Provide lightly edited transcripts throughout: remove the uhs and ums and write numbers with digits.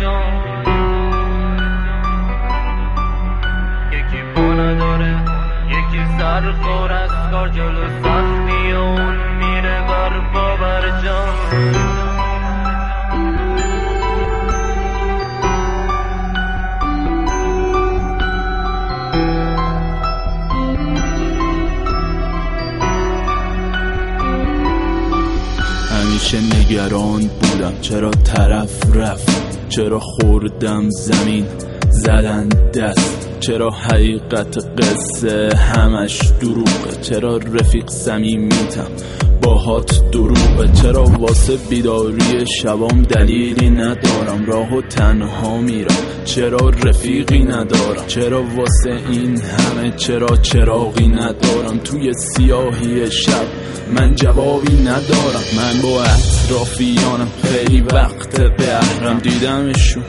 جان. یکی پا نداره، یکی سر خور از کار، جلو سختی اون میره بر باور جان. همیشه نگران بودم چرا طرف رفت، چرا خوردم زمین زدن دست، چرا حقیقت قصه همش دروغه، چرا رفیق صمیمیتم باهات دروغه، چرا واسه بیداری شبام دلیلی ندارم، راهو تنها میرم چرا رفیقی ندارم، چرا واسه این همه چرا چراغی ندارم، توی سیاهی شب من جوابی ندارم. من با اطرافیانم خیلی وقت بهرم دیدمشون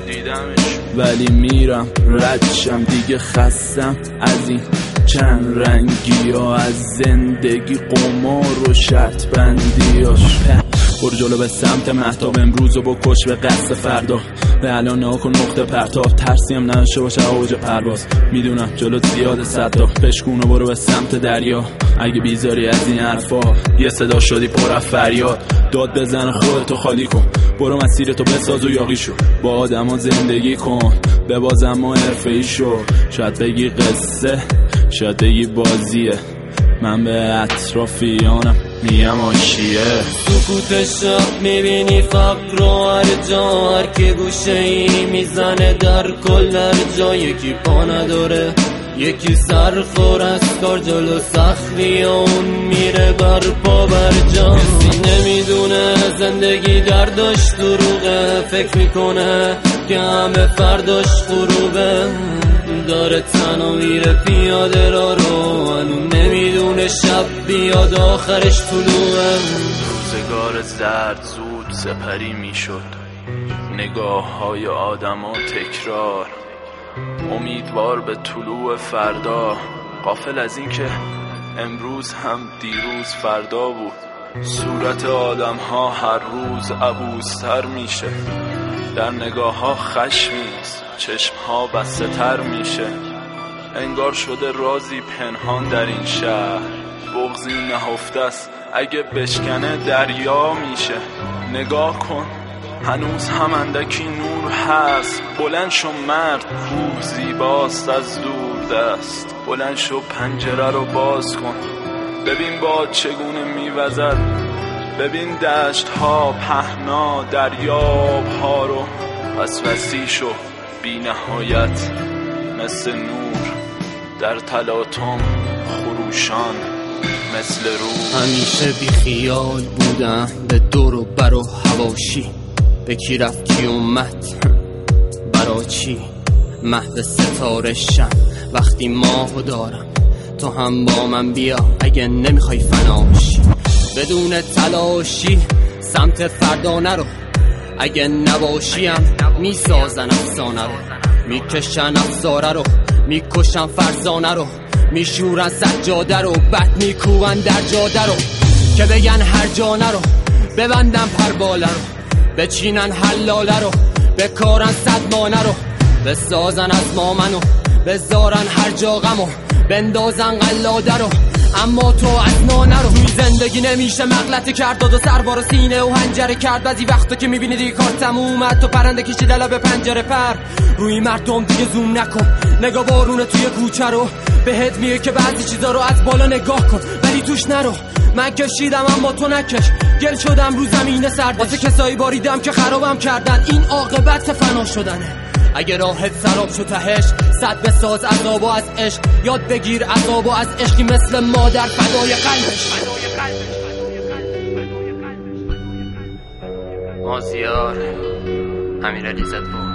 ولی میرم ردشم، دیگه خستم از این چند رنگی ها، از زندگی قمار و شرط بندی ها. برو جلو به سمت مهتاب، امروز رو بکش به قصد فردا، به الان ناکن نقطه پرتاب، ترسیم نداشته باشه اوج پرواز، میدونم جلو زیاد صدا، بشکون و برو به سمت دریا، اگه بیزاری از این حرفا یه صدا شدی پر از فریاد، داد بزن خودتو خالی کن، برو مسیرتو بساز و یاغی شو، با آدما زندگی کن بباز اما حرفه‌ای شو، شاید بگی قصه شاید بگی بازیه، من به اطرافیانم میم آشیه. سکوت شب میبینی فقر رو هر جا، هر که گوشه ای میزنه در کل هر جا، یکی پا نداره یکی سر خور از کار، جلو سختی اون میره بر پا بر جا. کسی نمیدونه زندگی درداش دروغه، فکر میکنه که همه فرداش غروبه، داره تنها میره پیاده رو هنو نمیدونه شب بیاد آخرش طلوعه. روزگار زرد زود سپری میشد، نگاه های آدم و تکرار، امیدوار به طلوع فردا، غافل از این که امروز هم دیروز فردا بود، صورت آدم ها هر روز عبوستر میشه، در نگاه ها خشمیست، چشم ها بسته تر میشه، انگار شده رازی پنهان در این شهر، بغضی نهفته است اگه بشکنه دریا میشه. نگاه کن هنوز هم اندکی نور هست، بلند شو مرد کوه زیباست از دور دست، بلند شو پنجره رو باز کن ببین باد چگونه میوزد، ببین دشت ها پهنا دریاب ها رو، پس وسیع شو بی نهایت مثل نور در تلاطم خروشان مثل رو. همیشه بی خیال بودم به دور و بر و حواشی، به کی رفت کی اومد برا چی، محو ستاره شم وقتی ماهو دارم، تو هم با من بیا اگه نمیخوای فناشی، بدون تلاشی سمت فردا نرو، اگه نباشیم میسازن افسانه رو، میکشن افساره رو، میکشن فرزانه رو، میشورن سجاده رو، بد میکوبن در جاده رو، که بگن هر جا نرو، ببندن پرباله رو، بچینن حلاله رو، بکارن صدمانه رو، بسازن از ما منو، بذارن هر جا غمو، بندازن قلاده رو، اما تو از نانه رو. توی زندگی نمیشه مغلطه کرد، داد و سربار و سینه و هنجره کرد، بعضی وقتا که میبینی دیگه کار تمومه، تو پرنده کشی دلا به پنجره پر، روی مردم دیگه زوم نکن، نگاه بارونه توی کوچه رو، بهت میگه که بعضی چیزا رو از بالا نگاه کن ولی توش نرو، من کشیدم اما تو نکش، گل شدم رو زمین سرد، واسه کسایی باریدم که خرابم کردن، این عاقبت فنا شدنه، اگه راحت سراب شو تهش، صد بساز عذابو از عشق، یاد بگیر عذابو از عشقی مثل مادر فدای قلبش. مازیار امیرعلی زدبان.